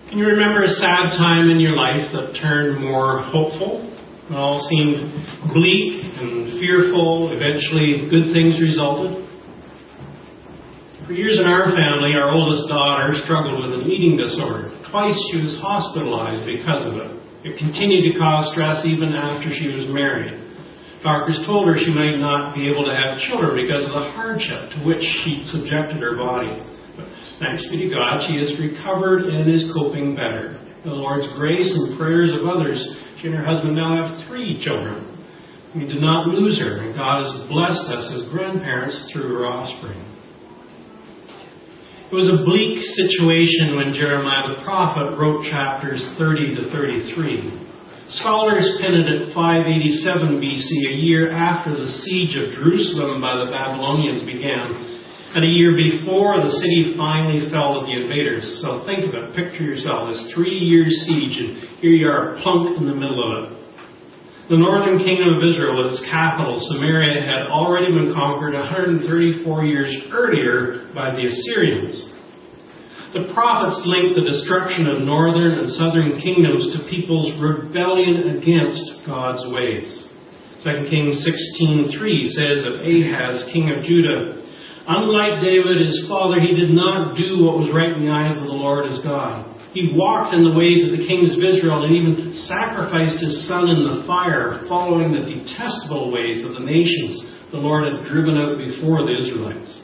Can you remember a sad time in your life that turned more hopeful? It all seemed bleak and fearful. Eventually, good things resulted. For years in our family, our oldest daughter struggled with an eating disorder. Twice she was hospitalized because of it. It continued to cause stress even after she was married. Doctors told her she might not be able to have children because of the hardship to which she'd subjected her body. But thanks be to God, she has recovered and is coping better. With the Lord's grace and prayers of others, she and her husband now have 3 children. We did not lose her, and God has blessed us as grandparents through her offspring. It was a bleak situation when Jeremiah the prophet wrote chapters 30 to 33. Scholars pin it at 587 BC, a year after the siege of Jerusalem by the Babylonians began, and a year before the city finally fell to the invaders. So think of it, picture yourself, this 3-year siege, and here you are plunk in the middle of it. The northern kingdom of Israel, with its capital, Samaria, had already been conquered 134 years earlier by the Assyrians. The prophets linked the destruction of northern and southern kingdoms to people's rebellion against God's ways. 2 Kings 16:3 says of Ahaz, king of Judah, "Unlike David, his father, he did not do what was right in the eyes of the Lord his God. He walked in the ways of the kings of Israel and even sacrificed his son in the fire, following the detestable ways of the nations the Lord had driven out before the Israelites."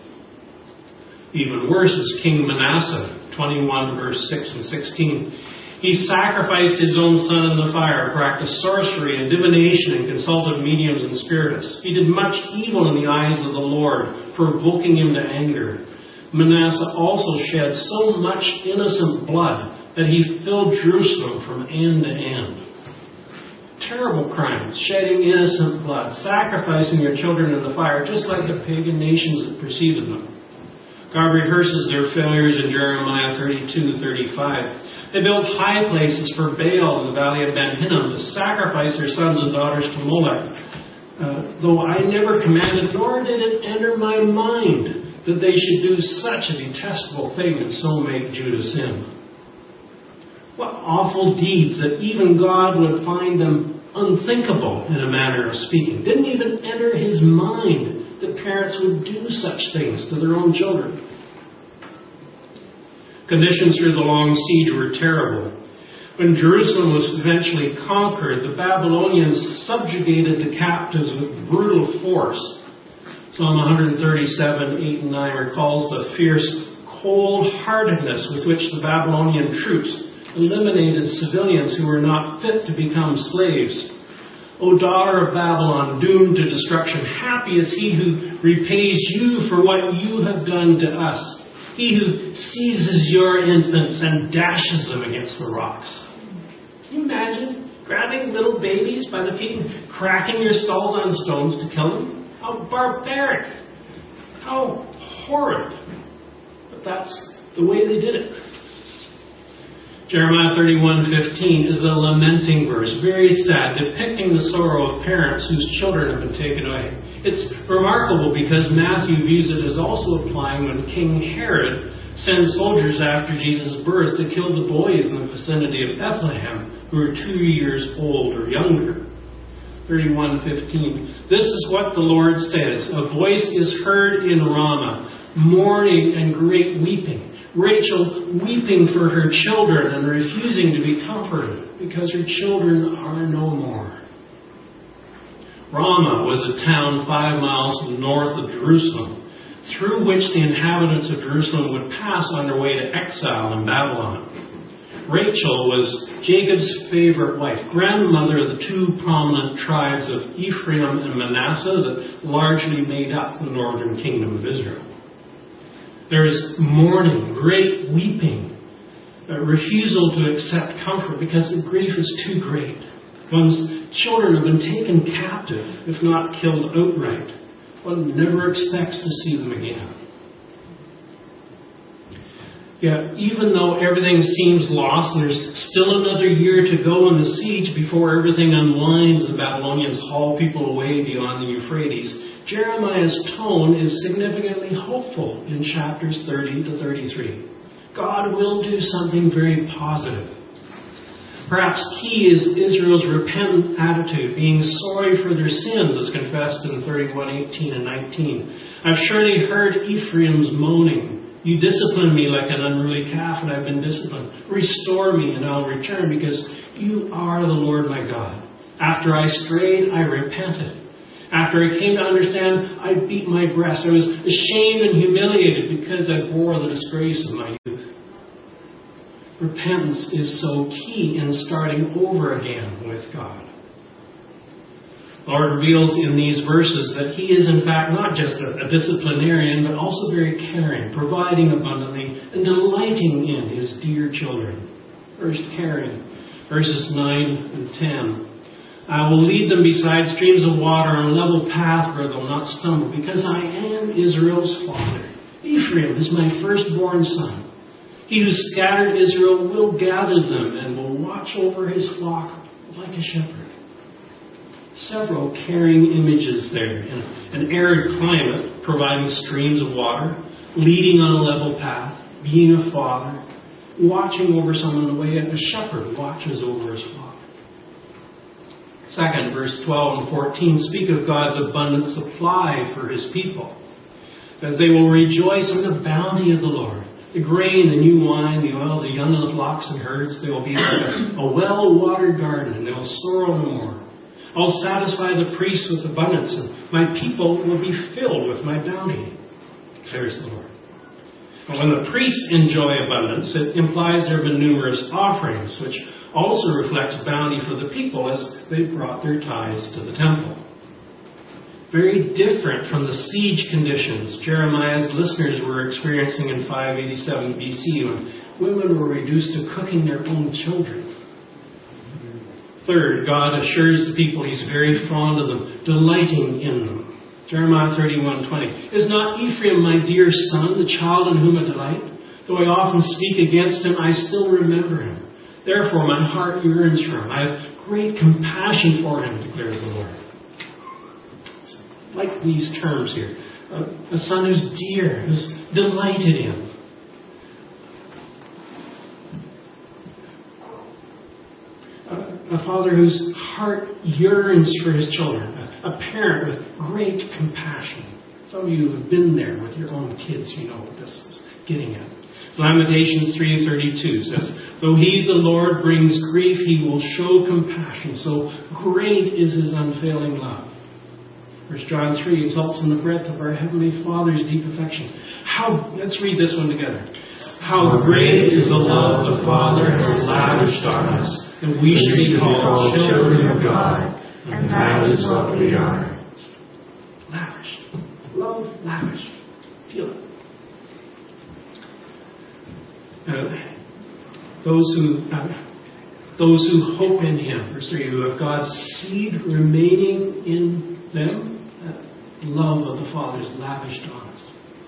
Even worse is King Manasseh, 21 verse 6 and 16. "He sacrificed his own son in the fire, practiced sorcery and divination, and consulted mediums and spiritists. He did much evil in the eyes of the Lord, provoking him to anger. Manasseh also shed so much innocent blood that he filled Jerusalem from end to end." Terrible crimes, shedding innocent blood, sacrificing your children in the fire, just like the pagan nations that preceded them. God rehearses their failures in Jeremiah 32:35. "They built high places for Baal in the valley of Ben Hinnom to sacrifice their sons and daughters to Molech. Though I never commanded, nor did it enter my mind that they should do such a detestable thing and so make Judah sin." What awful deeds that even God would find them unthinkable, in a manner of speaking. Didn't even enter his mind that parents would do such things to their own children. Conditions through the long siege were terrible. When Jerusalem was eventually conquered, the Babylonians subjugated the captives with brutal force. Psalm 137, 8 and 9 recalls the fierce cold-heartedness with which the Babylonian troops eliminated civilians who were not fit to become slaves. "O daughter of Babylon, doomed to destruction, happy is he who repays you for what you have done to us. He who seizes your infants and dashes them against the rocks." Can you imagine grabbing little babies by the feet and cracking your skulls on stones to kill them? How barbaric! How horrid! But that's the way they did it. Jeremiah 31:15 is a lamenting verse, very sad, depicting the sorrow of parents whose children have been taken away. It's remarkable because Matthew views it as also applying when King Herod sends soldiers after Jesus' birth to kill the boys in the vicinity of Bethlehem who are 2 years old or younger. 31:15. "This is what the Lord says, a voice is heard in Ramah, mourning and great weeping. Rachel weeping for her children and refusing to be comforted because her children are no more." Ramah was a town 5 miles north of Jerusalem, through which the inhabitants of Jerusalem would pass on their way to exile in Babylon. Rachel was Jacob's favorite wife, grandmother of the 2 prominent tribes of Ephraim and Manasseh that largely made up the northern kingdom of Israel. There is mourning, great weeping, a refusal to accept comfort because the grief is too great. One's children have been taken captive, if not killed outright. One never expects to see them again. Yet, even though everything seems lost and there's still another year to go in the siege before everything unwinds, the Babylonians haul people away beyond the Euphrates, Jeremiah's tone is significantly hopeful in chapters 30 to 33. God will do something very positive. Perhaps key is Israel's repentant attitude, being sorry for their sins, as confessed in 31:18 and 19. I've surely heard Ephraim's moaning. You discipline me like an unruly calf, and I've been disciplined. Restore me, and I'll return, because you are the Lord my God. After I strayed, I repented. After I came to understand, I beat my breast. I was ashamed and humiliated because I bore the disgrace of my youth. Repentance is so key in starting over again with God. The Lord reveals in these verses that He is in fact not just a disciplinarian, but also very caring, providing abundantly, and delighting in His dear children. First, caring. Verses 9 and 10. I will lead them beside streams of water on a level path where they'll not stumble, because I am Israel's father. Ephraim is my firstborn son. He who scattered Israel will gather them and will watch over his flock like a shepherd. Several caring images there. In an arid climate, providing streams of water, leading on a level path, being a father, watching over someone the way a shepherd watches over his flock. Second, verse 12 and 14 speak of God's abundant supply for His people, as they will rejoice in the bounty of the Lord. The grain, the new wine, the oil, the young of the flocks and herds, they will be like a well-watered garden, and they will sorrow no more. I'll satisfy the priests with abundance, and my people will be filled with my bounty, declares the Lord. And when the priests enjoy abundance, it implies there have been numerous offerings, which also reflects bounty for the people as they brought their tithes to the temple. Very different from the siege conditions Jeremiah's listeners were experiencing in 587 BC when women were reduced to cooking their own children. Third, God assures the people He's very fond of them, delighting in them. Jeremiah 31:20. Is not Ephraim my dear son, the child in whom I delight? Though I often speak against him, I still remember him. Therefore my heart yearns for him. I have great compassion for him, declares the Lord. Like these terms here. A son who's dear, who's delighted in. A father whose heart yearns for his children. A parent with great compassion. Some of you have been there with your own kids. You know what this is getting at. Lamentations 3:32 says, though He, the Lord, brings grief, He will show compassion. So great is His unfailing love. 1 John 3 exalts in the breadth of our Heavenly Father's deep affection. Let's read this one together. How great is the love the Father has lavished on us, that we should be called children of God, and that is what we are. Lavished. Love lavished. Feel it. Those who hope in Him, verse 3, who have God's seed remaining in them, that love of the Father is lavished on us.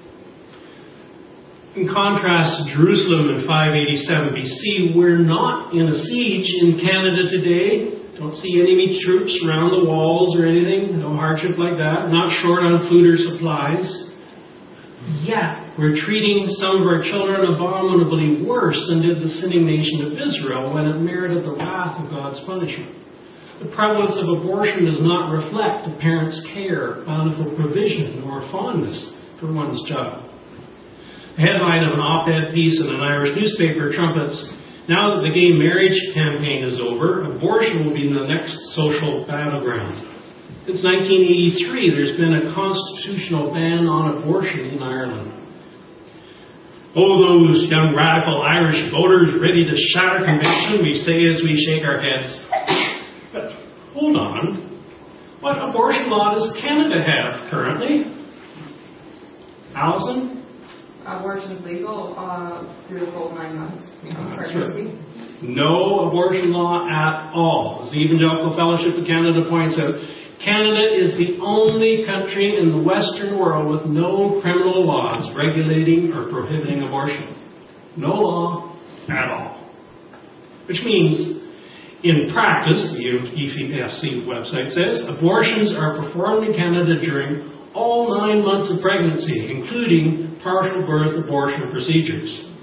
In contrast to Jerusalem in 587 BC, we're not in a siege in Canada today. Don't see enemy troops around the walls or anything. No hardship like that. Not short on food or supplies. Yet, we're treating some of our children abominably worse than did the sinning nation of Israel when it merited the wrath of God's punishment. The prevalence of abortion does not reflect a parent's care, bountiful provision, or fondness for one's child. The headline of an op-ed piece in an Irish newspaper trumpets, now that the gay marriage campaign is over, abortion will be the next social battleground. Since 1983, there's been a constitutional ban on abortion in Ireland. Oh, those young radical Irish voters ready to shatter conviction, we say as we shake our heads. But hold on. What abortion law does Canada have currently? Alison? Abortion is legal through the full 9 months of pregnancy. Right. No abortion law at all. As the Evangelical Fellowship of Canada points out, Canada is the only country in the Western world with no criminal laws regulating or prohibiting abortion. No law at all. Which means, in practice, the EFC website says, abortions are performed in Canada during all 9 months of pregnancy, including partial birth abortion procedures.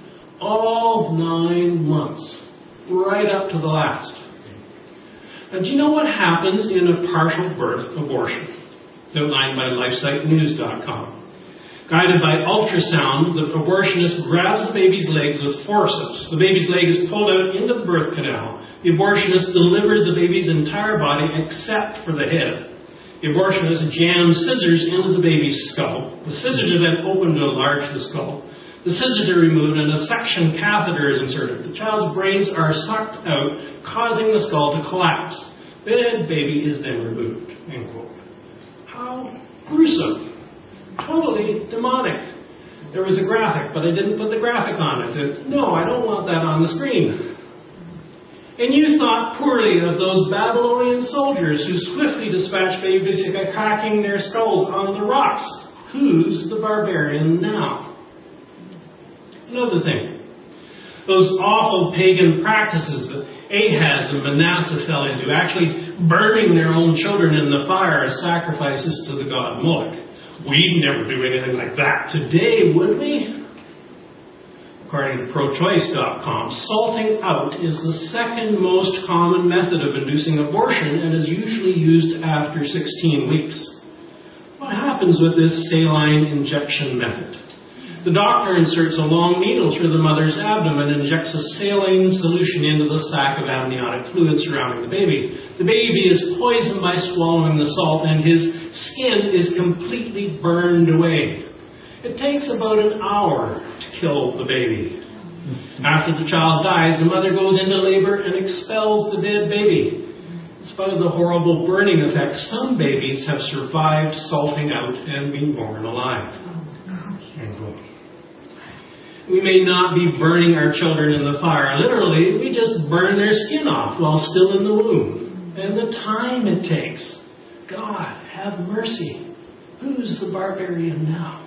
all 9 months, right up to the last. Now, do you know what happens in a partial birth abortion? It's outlined by LifeSiteNews.com. Guided by ultrasound, the abortionist grabs the baby's legs with forceps. The baby's leg is pulled out into the birth canal. The abortionist delivers the baby's entire body except for the head. The abortionist jams scissors into the baby's skull. The scissors are then opened to enlarge the skull. The scissors are removed and a suction catheter is inserted. The child's brains are sucked out, causing the skull to collapse. The dead baby is then removed. End quote. How gruesome. Totally demonic. There was a graphic, but I didn't put the graphic on it. No, I don't want that on the screen. And you thought poorly of those Babylonian soldiers who swiftly dispatched babies by cracking their skulls on the rocks. Who's the barbarian now? Another thing. Those awful pagan practices that Ahaz and Manasseh fell into, actually burning their own children in the fire as sacrifices to the god Moloch. We'd never do anything like that today, would we? According to ProChoice.com, salting out is the second most common method of inducing abortion and is usually used after 16 weeks. What happens with this saline injection method? The doctor inserts a long needle through the mother's abdomen and injects a saline solution into the sac of amniotic fluid surrounding the baby. The baby is poisoned by swallowing the salt and his skin is completely burned away. It takes about an hour to kill the baby. After the child dies, the mother goes into labor and expels the dead baby. In spite of the horrible burning effect, some babies have survived salting out and been born alive. We may not be burning our children in the fire. Literally, we just burn their skin off while still in the womb. And the time it takes. God, have mercy. Who's the barbarian now?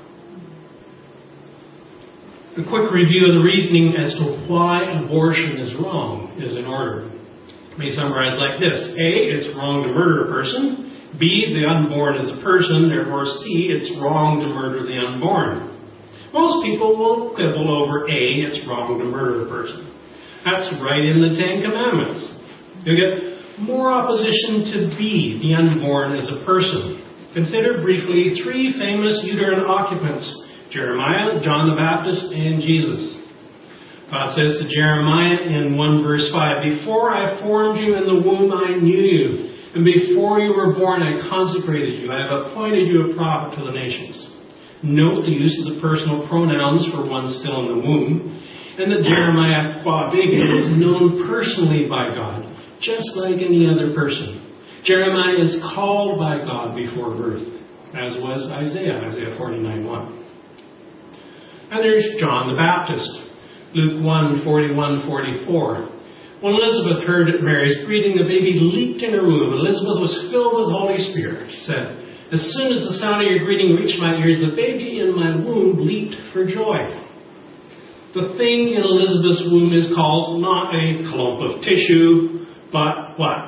A quick review of the reasoning as to why abortion is wrong is in order. It may summarize like this. A, it's wrong to murder a person. B, the unborn is a person. Therefore, C, it's wrong to murder the unborn. Most people will quibble over A, it's wrong to murder a person. That's right in the Ten Commandments. You'll get more opposition to B, the unborn is a person. Consider briefly 3 famous uterine occupants, Jeremiah, John the Baptist, and Jesus. God says to Jeremiah in 1 verse 5, "Before I formed you in the womb, I knew you. And before you were born, I consecrated you. I have appointed you a prophet to the nations." Note the use of the personal pronouns for one still in the womb, and that Jeremiah qua baby is known personally by God, just like any other person. Jeremiah is called by God before birth, as was Isaiah 49:1. And there's John the Baptist, Luke 1:41-44. When Elizabeth heard Mary's greeting, the baby leaped in her womb. Elizabeth was filled with the Holy Spirit. She said, "As soon as the sound of your greeting reached my ears, the baby in my womb leaped for joy." The thing in Elizabeth's womb is called not a clump of tissue, but what?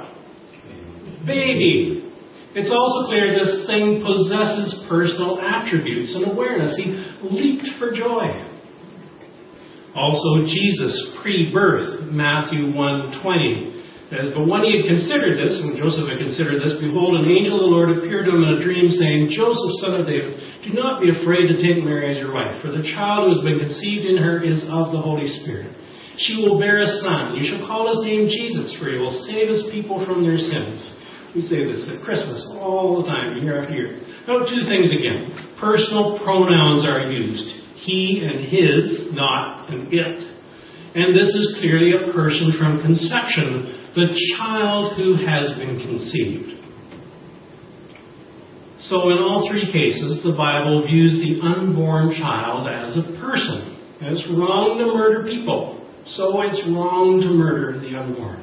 Baby. It's also clear this thing possesses personal attributes and awareness. He leaped for joy. Also, Jesus, pre-birth, Matthew 1:20. Says, "But when he had considered this," when Joseph had considered this, "behold, an angel of the Lord appeared to him in a dream, saying, 'Joseph, son of David, do not be afraid to take Mary as your wife, for the child who has been conceived in her is of the Holy Spirit. She will bear a son. You shall call his name Jesus, for he will save his people from their sins.'" We say this at Christmas all the time, year after year. Now, 2 things again. Personal pronouns are used. He and his, not an it. And this is clearly a person from conception, the child who has been conceived. So in all 3 cases, the Bible views the unborn child as a person. And it's wrong to murder people. So it's wrong to murder the unborn.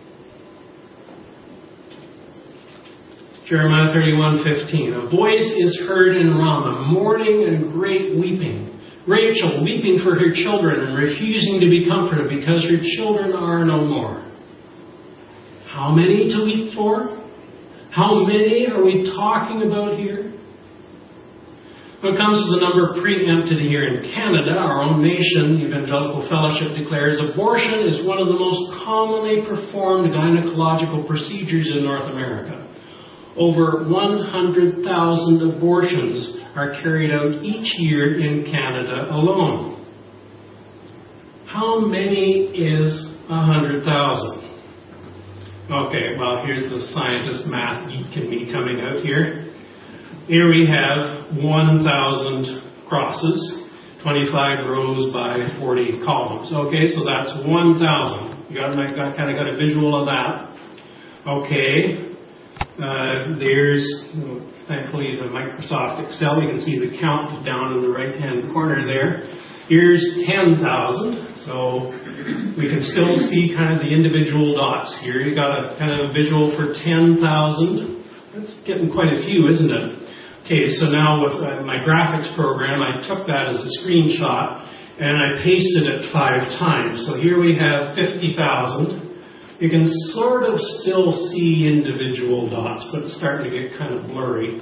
Jeremiah 31:15. "A voice is heard in Ramah, mourning and great weeping. Rachel weeping for her children and refusing to be comforted because her children are no more." How many to weep for? How many are we talking about here? When it comes to the number preempted here in Canada, our own nation, Evangelical Fellowship declares abortion is one of the most commonly performed gynecological procedures in North America. Over 100,000 abortions are carried out each year in Canada alone. How many is 100,000? Okay, well, here's the scientist math geek in me coming out here. Here we have 1,000 crosses, 25 rows by 40 columns. Okay, so that's 1,000. You kind of got a visual of that. Okay, there's, thankfully, the Microsoft Excel. You can see the count down in the right-hand corner there. Here's 10,000. So we can still see kind of the individual dots here. You got a kind of a visual for 10,000. That's getting quite a few, isn't it? Okay, so now with my graphics program, I took that as a screenshot and I pasted it 5 times. So here we have 50,000. You can sort of still see individual dots, but it's starting to get kind of blurry.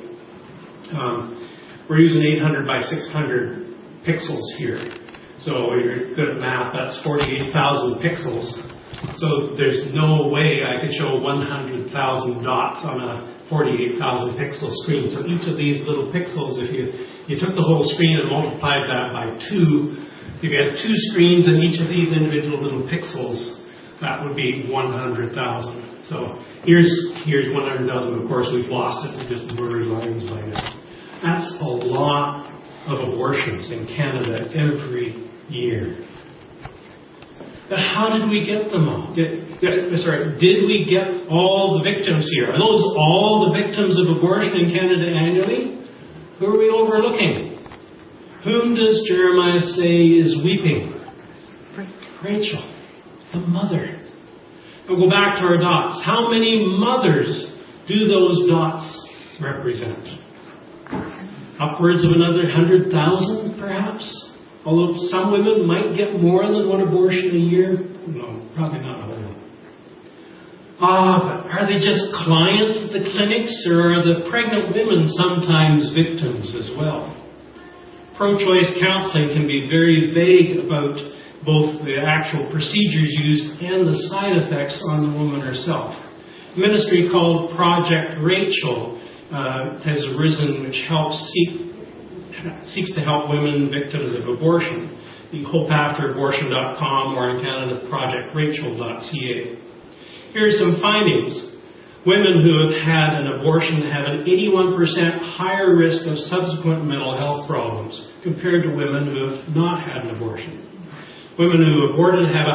We're using 800 by 600 pixels here. So you're good at math, that's 48,000 pixels. So there's no way I could show 100,000 dots on a 48,000 pixel screen. So each of these little pixels, if you took the whole screen and multiplied that by 2, if you had 2 screens and each of these individual little pixels, that would be 100,000. So here's 100,000. Of course, we've lost it. It just blurs lines by now. That's a lot of abortions in Canada every year. But how did we get them all? Did we get all the victims here? Are those all the victims of abortion in Canada annually? Who are we overlooking? Whom does Jeremiah say is weeping? Rachel, the mother. We'll go back to our dots. How many mothers do those dots represent? Upwards of another 100,000, perhaps? Although some women might get more than one abortion a year. No, probably not all. But are they just clients at the clinics, or are the pregnant women sometimes victims as well? Pro-choice counseling can be very vague about both the actual procedures used and the side effects on the woman herself. A ministry called Project Rachel has arisen, which seeks to help women victims of abortion. The hopeafterabortion.com or in Canada, projectrachel.ca. Here are some findings. Women who have had an abortion have an 81% higher risk of subsequent mental health problems compared to women who have not had an abortion. Women who aborted have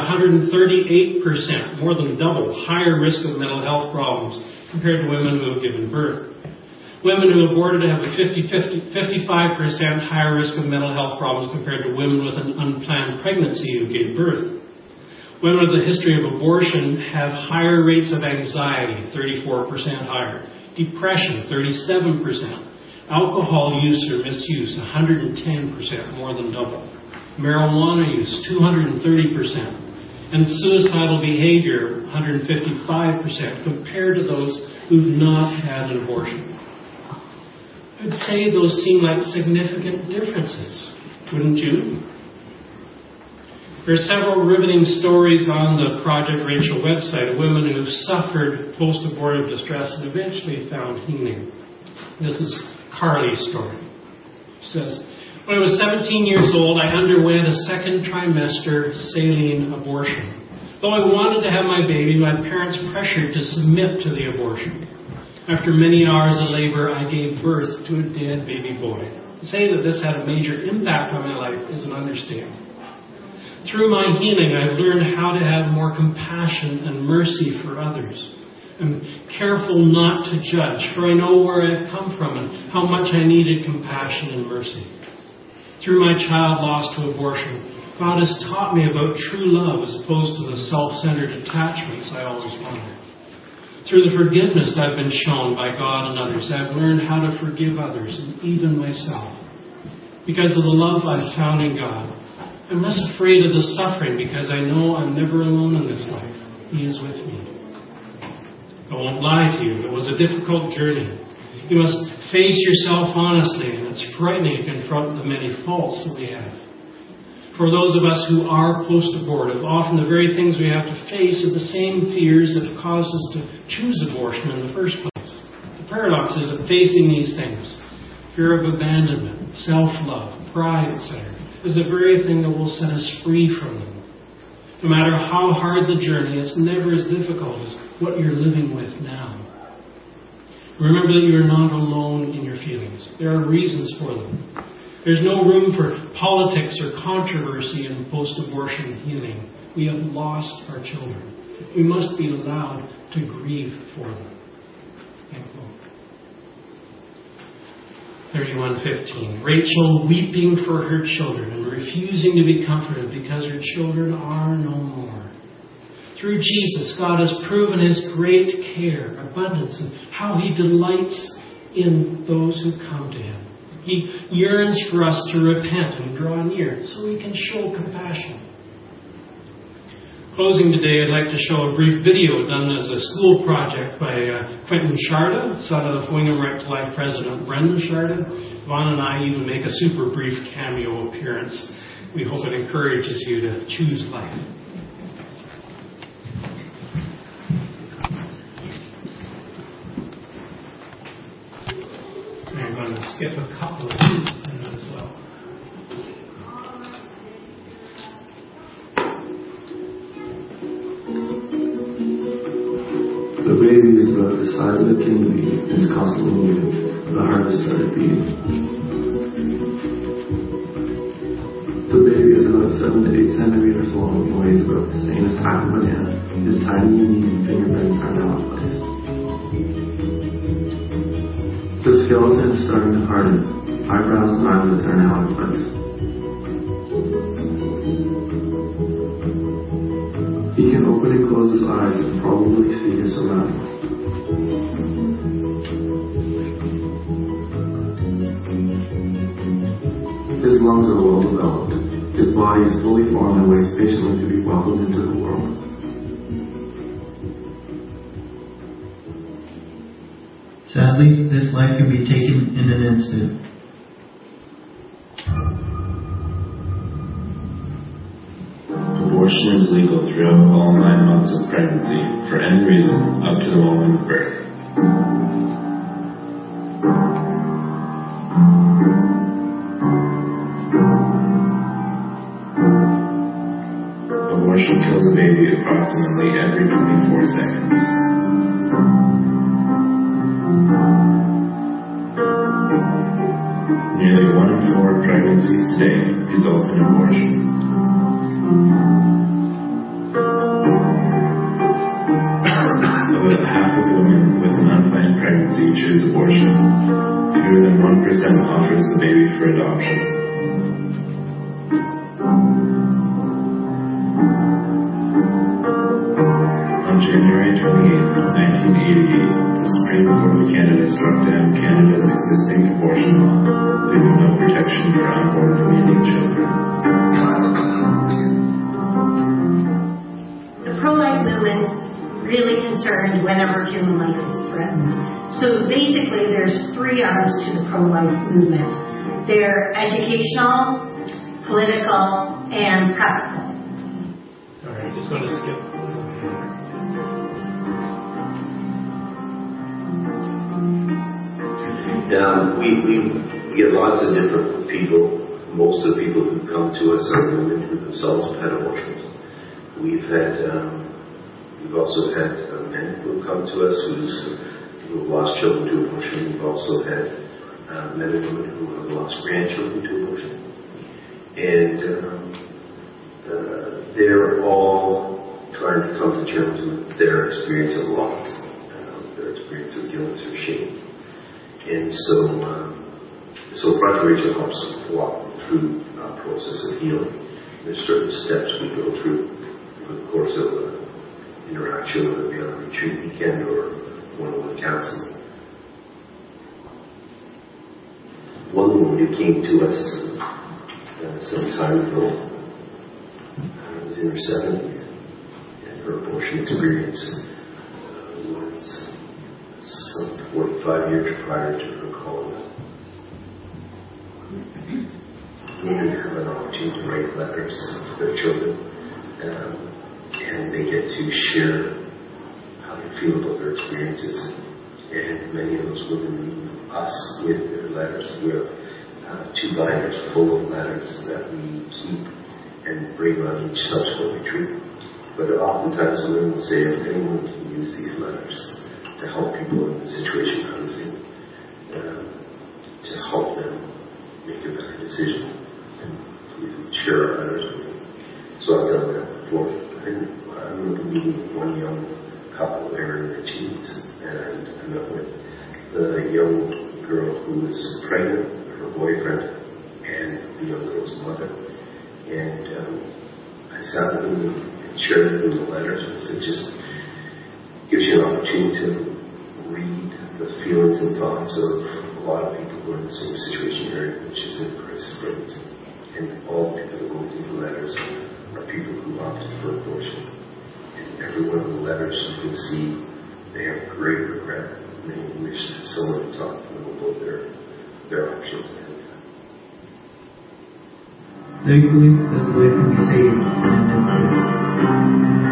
138%, more than double, higher risk of mental health problems compared to women who have given birth. Women who aborted have a 55% higher risk of mental health problems compared to women with an unplanned pregnancy who gave birth. Women with a history of abortion have higher rates of anxiety, 34% higher. Depression, 37%. Alcohol use or misuse, 110%, more than double. Marijuana use, 230%. And suicidal behavior, 155%, compared to those who've not had an abortion. I'd say those seem like significant differences, wouldn't you? There are several riveting stories on the Project Rachel website of women who have suffered post-abortive distress and eventually found healing. This is Carly's story. She says, when I was 17 years old, I underwent a second trimester saline abortion. Though I wanted to have my baby, my parents pressured to submit to the abortion. After many hours of labor, I gave birth to a dead baby boy. To say that this had a major impact on my life is an understatement. Through my healing, I've learned how to have more compassion and mercy for others. I'm careful not to judge, for I know where I've come from and how much I needed compassion and mercy. Through my child lost to abortion, God has taught me about true love as opposed to the self-centered attachments I always wanted. Through the forgiveness I've been shown by God and others, I've learned how to forgive others and even myself. Because of the love I've found in God, I'm less afraid of the suffering because I know I'm never alone in this life. He is with me. I won't lie to you. It was a difficult journey. You must face yourself honestly, and it's frightening to confront the many faults that we have. For those of us who are post-abortive, often the very things we have to face are the same fears that have caused us to choose abortion in the first place. The paradox is that facing these things, fear of abandonment, self-love, pride, etc., is the very thing that will set us free from them. No matter how hard the journey, it's never as difficult as what you're living with now. Remember that you are not alone in your feelings. There are reasons for them. There's no room for politics or controversy in post-abortion healing. We have lost our children. We must be allowed to grieve for them. End quote. 31:15. Rachel weeping for her children and refusing to be comforted because her children are no more. Through Jesus, God has proven His great care, abundance, and how He delights in those who come to Him. He yearns for us to repent and draw near so He can show compassion. Closing today, I'd like to show a brief video done as a school project by Quentin Sharda, son of Wingham Right to Life President Brendan Sharda. Vaughn and I even make a super brief cameo appearance. We hope it encourages you to choose life. I'm going to skip a couple of these as well. The baby is about the size of a king bee and is constantly moving. The heart has started beating. The baby is about 7 to 8 centimeters long and weighs about the same as half a banana. His tiny and neat fingerprints are now in place. The skeleton is starting to harden. Eyebrows and eyelids are now in place. He can open and close his eyes and probably see his surroundings. His lungs are well developed. His body is fully formed and waits patiently to be welcomed into the world. Sadly, this life can be taken in an instant. Abortion is legal throughout all 9 months of pregnancy for any reason up to the moment of birth. Abortion kills a baby approximately every 24 seconds. Nearly 1 in 4 pregnancies today result in abortion. About half of women with an unplanned pregnancy choose abortion. Fewer than 1% offers the baby for adoption. On January 28, 1988, the Supreme Court of Canada struck down Canada's existing abortion law, leaving no protection for unborn Canadian children. The pro-life movement really concerned whenever human life is threatened. So basically there's 3 arms to the pro-life movement. They're educational, political, and practical. All right, just going to skip. We get lots of different people. Most of the people who come to us are women who themselves have had abortions. We've also had men who have come to us who have lost children to abortion. We've also had men and women who have lost grandchildren to abortion. And they're all trying to come to terms with their experience of loss, their experience of guilt or shame. And so Project Rachel helps walk through a process of healing. There's certain steps we go through over the course of an interaction, whether it be on a retreat weekend or one-on-one counseling. One woman who came to us some time ago was in her 70s, and her abortion experience was some 45 years prior to her calling. Women have an opportunity to write letters to their children, and they get to share how they feel about their experiences. And many of those women leave us with their letters. We have 2 binders full of letters that we keep and bring on each subsequent retreat. But oftentimes women will say, if anyone can use these letters to help people in the situation I was in, to help them make a better decision, and please share our letters with them. So I've done that before. I remember meeting with one young couple there in their teens, and I met with the young girl who was pregnant, her boyfriend, and the young girl's mother. And I sat with them and shared with them the letters, and it just gives you an opportunity to read the feelings and thoughts of a lot of people who are in the same situation you're in, which is in crisis pregnancy. And all the people who wrote these letters are people who opted for abortion. And every one of the letters you can see, they have great regret. They wish someone would talk to them about their options. Thankfully, this life can be saved in an instant.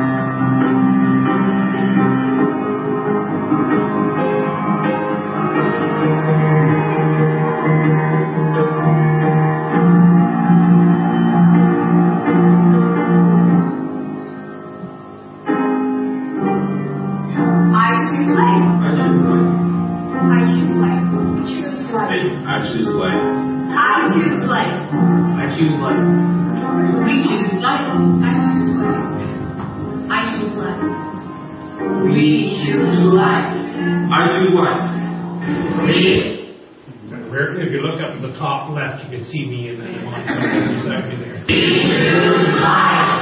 If you look up at the top left, you can see me in that one. Exactly there.